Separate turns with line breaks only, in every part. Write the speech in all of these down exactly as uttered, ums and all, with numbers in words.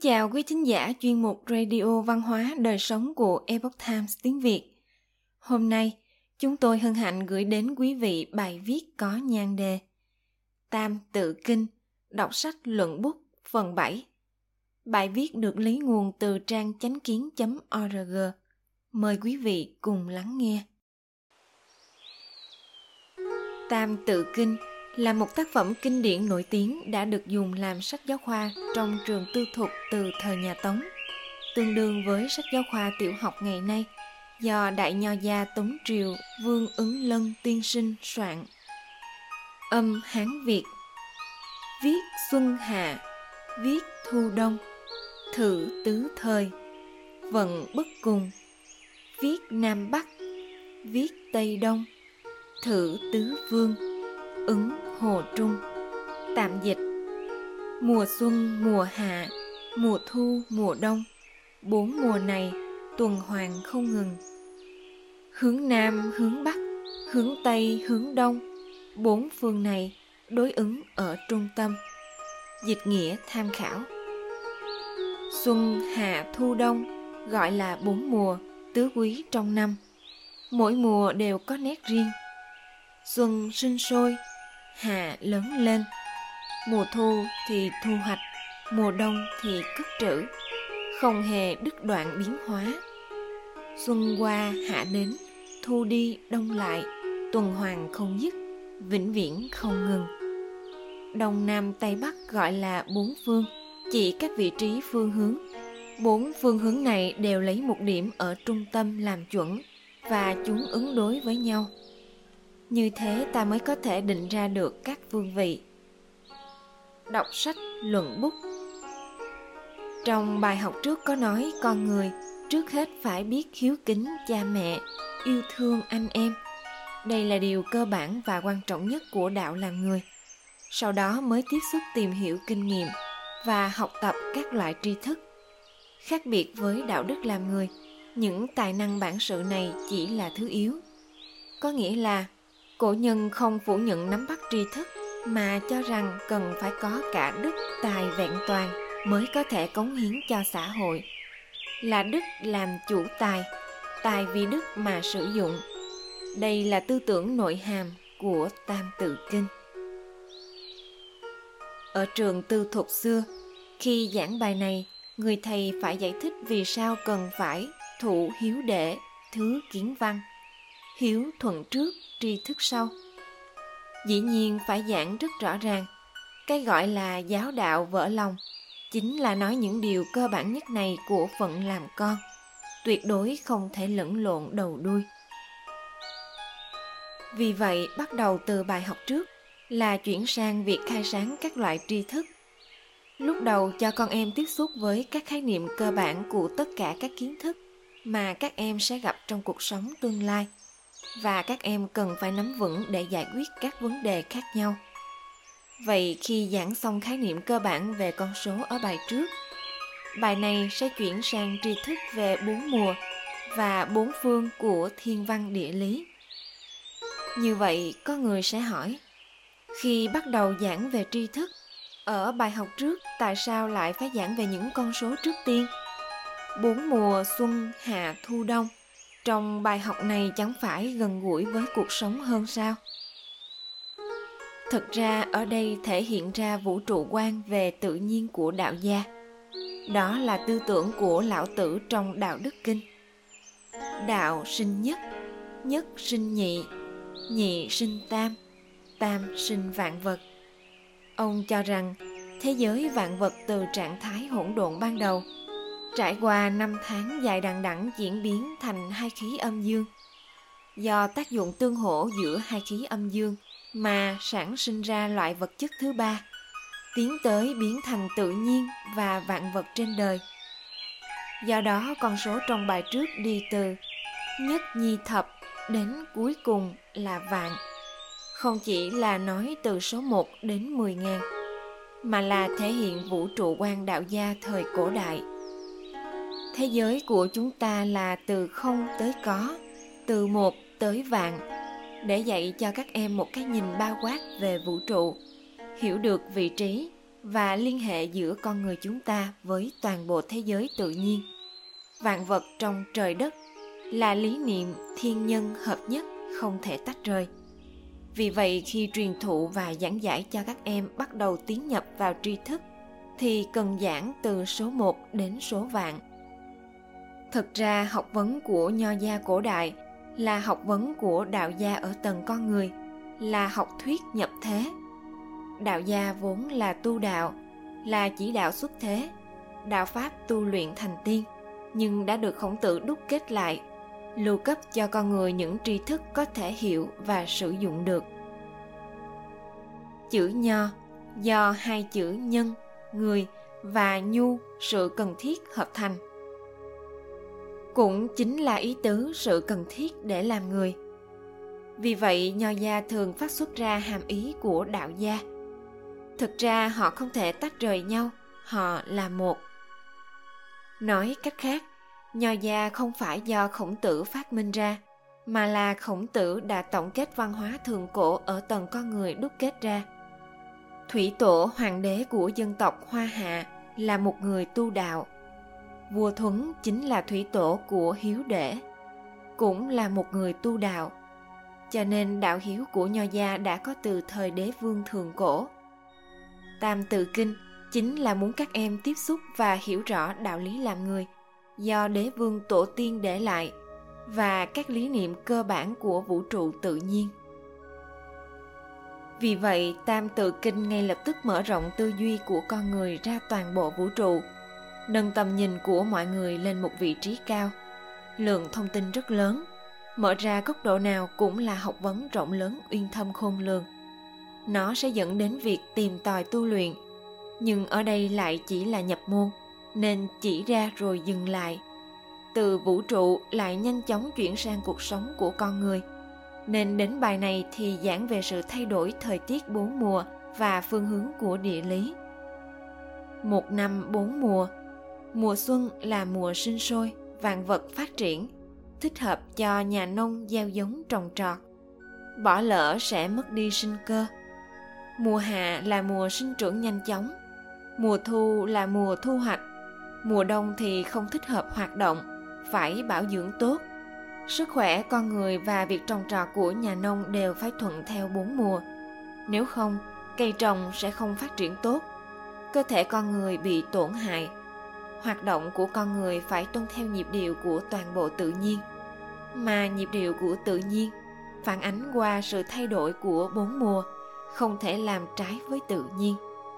chào quý thính giả chuyên mục Radio Văn hóa Đời sống của Epoch Times tiếng Việt. Hôm nay, chúng tôi hân hạnh gửi đến quý vị bài viết có nhan đề Tam Tự Kinh, đọc sách luận bút phần bảy. Bài viết được lấy nguồn từ trang chánh kiến chấm org. Mời quý vị cùng lắng nghe. Tam Tự Kinh là một tác phẩm kinh điển nổi tiếng đã được dùng làm sách giáo khoa trong trường tư thục từ thời nhà Tống, tương đương với sách giáo khoa tiểu học ngày nay do Đại Nho gia Tống Triều Vương Ứng Lân tiên sinh soạn. Âm Hán Việt. Viết xuân hạ, viết thu đông, thử tứ thời, vận bất cùng. Viết nam bắc, viết tây đông, thử tứ phương, ứng hồ trung. Tạm dịch: mùa xuân, mùa hạ, mùa thu, mùa đông, bốn mùa này tuần hoàn không ngừng. Hướng nam, hướng bắc, hướng tây, hướng đông, bốn phương này đối ứng ở trung tâm. Dịch nghĩa tham khảo. Xuân, hạ, thu, đông gọi là bốn mùa tứ quý trong năm. Mỗi mùa đều có nét riêng. Xuân sinh sôi, hạ lớn lên, mùa thu thì thu hoạch, mùa đông thì cất trữ, không hề đứt đoạn biến hóa. Xuân qua hạ đến, thu đi đông lại, tuần hoàn không dứt, vĩnh viễn không ngừng. Đông nam tây bắc gọi là bốn phương, chỉ các vị trí phương hướng. Bốn phương hướng này đều lấy một điểm ở trung tâm làm chuẩn và chúng ứng đối với nhau. Như thế ta mới có thể định ra được các phương vị. Đọc sách luận bút. Trong bài học trước có nói con người trước hết phải biết hiếu kính cha mẹ, yêu thương anh em. Đây là điều cơ bản và quan trọng nhất của đạo làm người. Sau đó mới tiếp xúc tìm hiểu kinh nghiệm và học tập các loại tri thức. Khác biệt với đạo đức làm người, những tài năng bản sự này chỉ là thứ yếu. Có nghĩa là cổ nhân không phủ nhận nắm bắt tri thức, mà cho rằng cần phải có cả đức tài vẹn toàn mới có thể cống hiến cho xã hội. Là đức làm chủ tài, tài vì đức mà sử dụng. Đây là tư tưởng nội hàm của Tam Tự Kinh. Ở trường tư thục xưa, khi giảng bài này, người thầy phải giải thích vì sao cần phải thụ hiếu đệ, thứ kiến văn. Hiếu thuận trước, tri thức sau. Dĩ nhiên phải giảng rất rõ ràng. Cái gọi là giáo đạo vỡ lòng chính là nói những điều cơ bản nhất này của phận làm con, tuyệt đối không thể lẫn lộn đầu đuôi. Vì vậy, bắt đầu từ bài học trước là chuyển sang việc khai sáng các loại tri thức. Lúc đầu cho con em tiếp xúc với các khái niệm cơ bản của tất cả các kiến thức mà các em sẽ gặp trong cuộc sống tương lai, và các em cần phải nắm vững để giải quyết các vấn đề khác nhau. Vậy khi giảng xong khái niệm cơ bản về con số ở bài trước, bài này sẽ chuyển sang tri thức về bốn mùa và bốn phương của thiên văn địa lý. Như vậy, có người sẽ hỏi, khi bắt đầu giảng về tri thức, ở bài học trước tại sao lại phải giảng về những con số trước tiên? Bốn mùa xuân, hạ, thu, đông trong bài học này chẳng phải gần gũi với cuộc sống hơn sao? Thực ra ở đây thể hiện ra vũ trụ quan về tự nhiên của đạo gia. Đó là tư tưởng của Lão Tử trong Đạo Đức Kinh. Đạo sinh nhất, nhất sinh nhị, nhị sinh tam, tam sinh vạn vật. Ông cho rằng thế giới vạn vật từ trạng thái hỗn độn ban đầu, trải qua năm tháng dài đằng đẵng diễn biến thành hai khí âm dương. Do tác dụng tương hỗ giữa hai khí âm dương mà sản sinh ra loại vật chất thứ ba, tiến tới biến thành tự nhiên và vạn vật trên đời. Do đó con số trong bài trước đi từ nhất nhi thập đến cuối cùng là vạn. Không chỉ là nói từ số một đến mười ngàn, mà là thể hiện vũ trụ quan đạo gia thời cổ đại. Thế giới của chúng ta là từ không tới có, từ một tới vạn, để dạy cho các em một cái nhìn bao quát về vũ trụ, hiểu được vị trí và liên hệ giữa con người chúng ta với toàn bộ thế giới tự nhiên, vạn vật trong trời đất, là lý niệm thiên nhân hợp nhất không thể tách rời. Vì vậy, khi truyền thụ và giảng giải cho các em bắt đầu tiến nhập vào tri thức, thì cần giảng từ số một đến số vạn. Thực ra, học vấn của Nho gia cổ đại là học vấn của đạo gia ở tầng con người, là học thuyết nhập thế. Đạo gia vốn là tu đạo, là chỉ đạo xuất thế, đạo pháp tu luyện thành tiên, nhưng đã được Khổng Tử đúc kết lại, lưu cấp cho con người những tri thức có thể hiểu và sử dụng được. Chữ Nho do hai chữ nhân, người và nhu, sự cần thiết hợp thành. Cũng chính là ý tứ sự cần thiết để làm người. Vì vậy, Nho gia thường phát xuất ra hàm ý của đạo gia. Thực ra họ không thể tách rời nhau, họ là một. Nói cách khác, Nho gia không phải do Khổng Tử phát minh ra, mà là Khổng Tử đã tổng kết văn hóa thượng cổ ở tầng con người đúc kết ra. Thủy tổ hoàng đế của dân tộc Hoa Hạ là một người tu đạo. Vua Thuấn chính là thủy tổ của Hiếu Đễ, cũng là một người tu đạo. Cho nên đạo hiếu của Nho gia đã có từ thời đế vương thượng cổ. Tam Tự Kinh chính là muốn các em tiếp xúc và hiểu rõ đạo lý làm người do đế vương tổ tiên để lại và các lý niệm cơ bản của vũ trụ tự nhiên. Vì vậy, Tam Tự Kinh ngay lập tức mở rộng tư duy của con người ra toàn bộ vũ trụ, nâng tầm nhìn của mọi người lên một vị trí cao. Lượng thông tin rất lớn, mở ra góc độ nào cũng là học vấn rộng lớn uyên thâm khôn lường. Nó sẽ dẫn đến việc tìm tòi tu luyện, nhưng ở đây lại chỉ là nhập môn, nên chỉ ra rồi dừng lại. Từ vũ trụ lại nhanh chóng chuyển sang cuộc sống của con người, nên đến bài này thì giảng về sự thay đổi thời tiết bốn mùa và phương hướng của địa lý. Một năm bốn mùa. Mùa xuân là mùa sinh sôi, vạn vật phát triển, thích hợp cho nhà nông gieo giống trồng trọt. Bỏ lỡ sẽ mất đi sinh cơ. Mùa hạ là mùa sinh trưởng nhanh chóng. Mùa thu là mùa thu hoạch. Mùa đông thì không thích hợp hoạt động, phải bảo dưỡng tốt. Sức khỏe con người và việc trồng trọt của nhà nông đều phải thuận theo bốn mùa. Nếu không, cây trồng sẽ không phát triển tốt. Cơ thể con người bị tổn hại. Hoạt động của con người phải tuân theo nhịp điệu của toàn bộ tự nhiên, mà nhịp điệu của tự nhiên phản ánh qua sự thay đổi của bốn mùa, không thể làm trái với tự nhiên.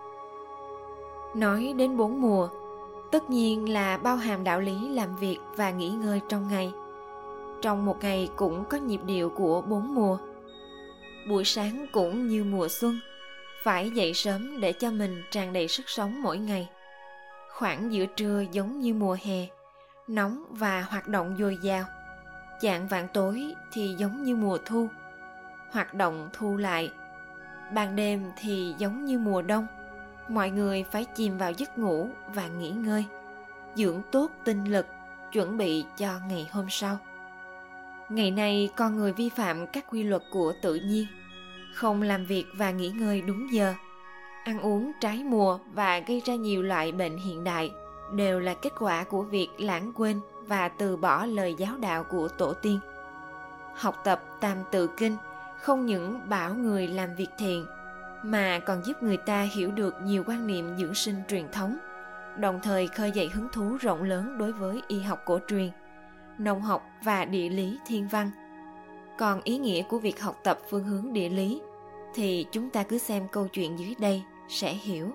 Nói đến bốn mùa, tất nhiên là bao hàm đạo lý làm việc và nghỉ ngơi trong ngày. Trong một ngày cũng có nhịp điệu của bốn mùa. Buổi sáng cũng như mùa xuân, phải dậy sớm để cho mình tràn đầy sức sống mỗi ngày. Khoảng giữa trưa giống như mùa hè, nóng và hoạt động dồi dào. Chạng vạng tối thì giống như mùa thu, hoạt động thu lại. Ban đêm thì giống như mùa đông, mọi người phải chìm vào giấc ngủ và nghỉ ngơi, dưỡng tốt tinh lực, chuẩn bị cho ngày hôm sau. Ngày nay con người vi phạm các quy luật của tự nhiên, không làm việc và nghỉ ngơi đúng giờ, ăn uống trái mùa và gây ra nhiều loại bệnh hiện đại, đều là kết quả của việc lãng quên và từ bỏ lời giáo đạo của tổ tiên. Học tập Tam Tự Kinh không những bảo người làm việc thiện, mà còn giúp người ta hiểu được nhiều quan niệm dưỡng sinh truyền thống, đồng thời khơi dậy hứng thú rộng lớn đối với y học cổ truyền, nông học và địa lý thiên văn. Còn ý nghĩa của việc học tập phương hướng địa lý thì chúng ta cứ xem câu chuyện dưới đây sẽ hiểu.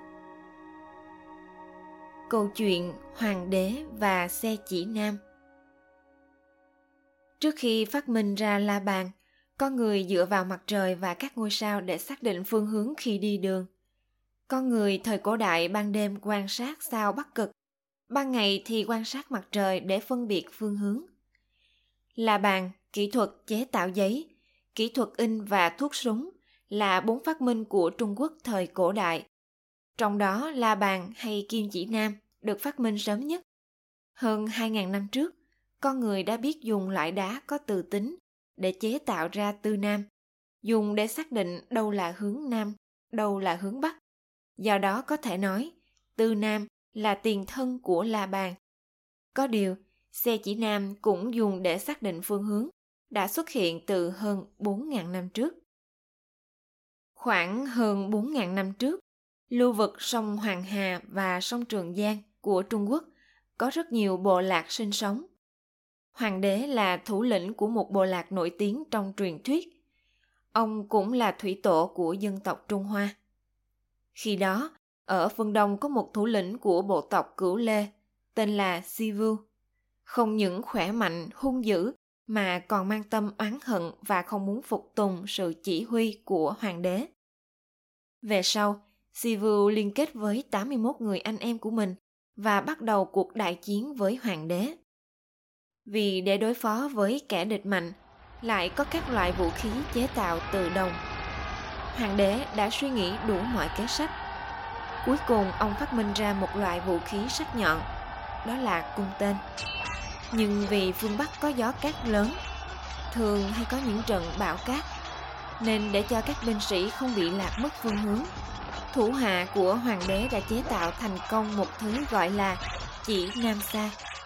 Câu chuyện Hoàng đế và xe chỉ nam. Trước khi phát minh ra la bàn, con người dựa vào mặt trời và các ngôi sao để xác định phương hướng khi đi đường. Con người thời cổ đại ban đêm quan sát sao Bắc Cực, ban ngày thì quan sát mặt trời để phân biệt phương hướng. La bàn, kỹ thuật chế tạo giấy, kỹ thuật in và thuốc súng là bốn phát minh của Trung Quốc thời cổ đại. Trong đó la bàn hay kim chỉ nam được phát minh sớm nhất. Hơn hai nghìn năm trước, con người đã biết dùng loại đá có từ tính để chế tạo ra tư nam, dùng để xác định đâu là hướng nam, đâu là hướng bắc. Do đó có thể nói, Tư Nam là tiền thân của La Bàn. Có điều, xe chỉ nam cũng dùng để xác định phương hướng, đã xuất hiện từ hơn bốn nghìn năm trước. Khoảng hơn bốn nghìn năm trước, lưu vực sông Hoàng Hà và sông Trường Giang của Trung Quốc có rất nhiều bộ lạc sinh sống. Hoàng đế là thủ lĩnh của một bộ lạc nổi tiếng trong truyền thuyết. Ông cũng là thủy tổ của dân tộc Trung Hoa. Khi đó, ở phương Đông có một thủ lĩnh của bộ tộc Cửu Lê, tên là Sivu. Không những khỏe mạnh, hung dữ, mà còn mang tâm oán hận và không muốn phục tùng sự chỉ huy của hoàng đế. Về sau, Sivu liên kết với tám mươi mốt người anh em của mình và bắt đầu cuộc đại chiến với hoàng đế. Vì để đối phó với kẻ địch mạnh, lại có các loại vũ khí chế tạo từ đồng, hoàng đế đã suy nghĩ đủ mọi kế sách. Cuối cùng ông phát minh ra một loại vũ khí sắc nhọn, đó là cung tên. Nhưng vì phương Bắc có gió cát lớn, thường hay có những trận bão cát, nên để cho các binh sĩ không bị lạc mất phương hướng, thủ hạ của hoàng đế đã chế tạo thành công một thứ gọi là chỉ nam sa.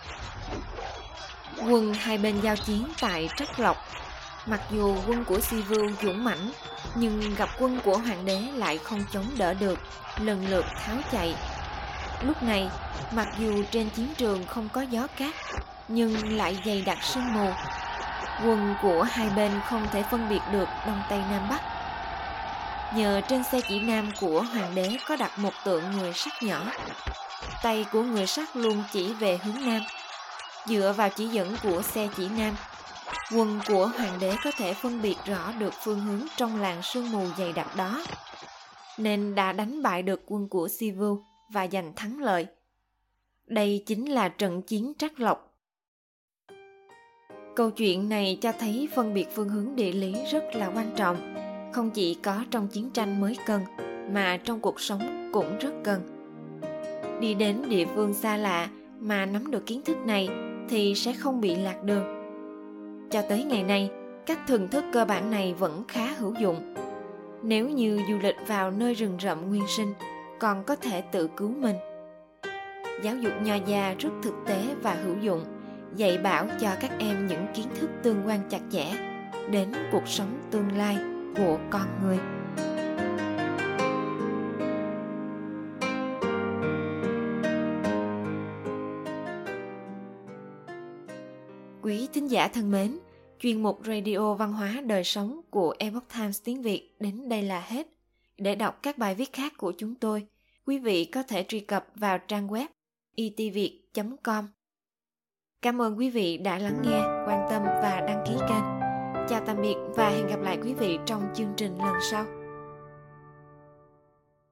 Quân hai bên giao chiến tại Trắc Lộc. Mặc dù quân của Sivu dũng mãnh, nhưng gặp quân của hoàng đế lại không chống đỡ được, lần lượt tháo chạy. Lúc này, mặc dù trên chiến trường không có gió cát, nhưng lại dày đặc sương mù. Quân của hai bên không thể phân biệt được đông tây nam bắc. Nhờ trên xe chỉ nam của hoàng đế có đặt một tượng người sắt nhỏ, tay của người sắt luôn chỉ về hướng nam. Dựa vào chỉ dẫn của xe chỉ nam, quân của hoàng đế có thể phân biệt rõ được phương hướng trong làn sương mù dày đặc đó, nên đã đánh bại được quân của Sivu và giành thắng lợi. Đây chính là trận chiến Trắc Lộc. Câu chuyện này cho thấy phân biệt phương hướng địa lý rất là quan trọng, không chỉ có trong chiến tranh mới cần, mà trong cuộc sống cũng rất cần. Đi đến địa phương xa lạ mà nắm được kiến thức này thì sẽ không bị lạc đường. Cho tới ngày nay, các thường thức cơ bản này vẫn khá hữu dụng. Nếu như du lịch vào nơi rừng rậm nguyên sinh, còn có thể tự cứu mình. Giáo dục nho gia rất thực tế và hữu dụng, dạy bảo cho các em những kiến thức tương quan chặt chẽ đến cuộc sống tương lai của con người. Quý thính giả thân mến, chuyên mục Radio Văn hóa Đời Sống của Epoch Times tiếng Việt đến đây là hết. Để đọc các bài viết khác của chúng tôi, quý vị có thể truy cập vào trang web i t viet chấm com. Cảm ơn quý vị đã lắng nghe, quan tâm và đăng ký kênh. Chào tạm biệt và hẹn gặp lại quý vị trong chương trình lần sau.